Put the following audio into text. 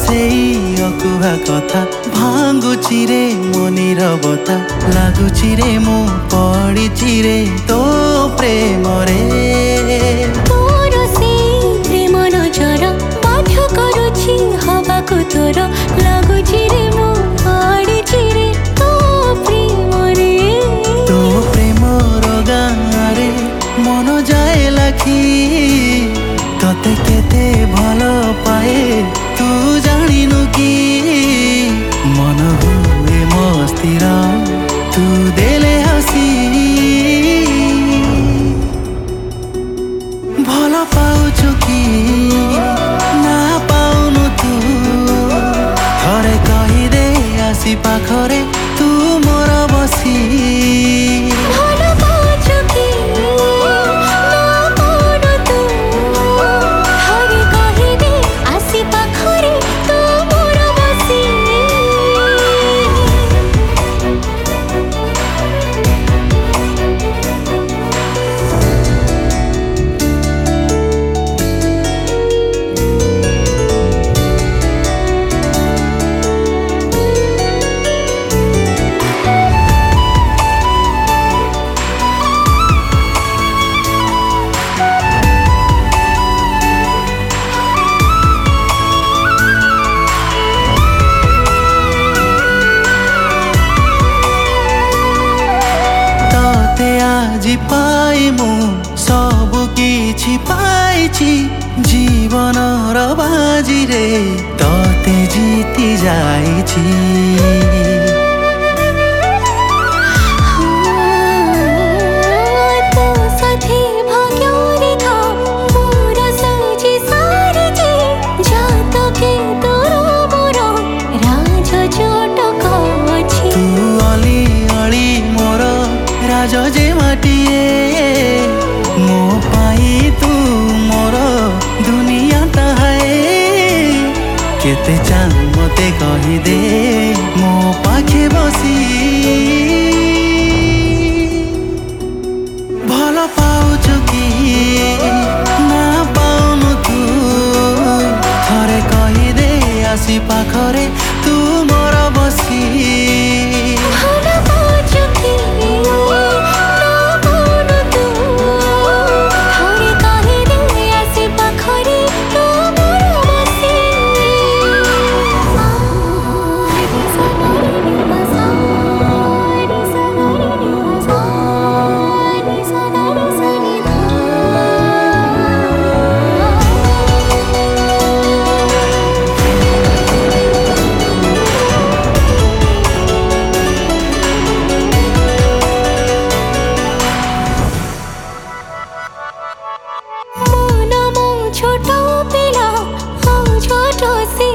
सेई अकुहा कथा भांगुची रे मनिर बता लागुची रे मु पड़िची रे तो प्रेम रे तोर से प्रेम नजर बाध्य करुछि हवाको तोर लागुछि रे मु पड़िछि रे तो प्रेम रे तो प्रेम गाँरे मन जाए लाखी तते केते भल पाए तू जानिनु कि मन हुए मस्तिर तू देले हसी भल पाउछु कि ना पाउनु तू थरे कहिदे आसी पाखरे तू मोर बसी भल पाउछु कि ना पाउनु तू थरे कहिदे आसी पाखरे तू मोर बसी আজি पाई मु सबु किछि पाइछि जीवनर बाजी रे तते जीति जाइछि तो साथी भाग्य रेखा मोर सजी सारिछि जातके तोर मोर राज जटक अछि तू अली अली मोर राज जे माटिए मो पाई तू मोर दुनिया है केते चाह मते कही दे मो पाखे बसी भल पाउछु कि ना पाउनु तू थरे कही दे आसी पाखरे तू मोर बसी भल पाउछु कि ना पाउनु तू थरे कहिदे आसी पाखरे तू मोर बसी छोटो पिला छोटो से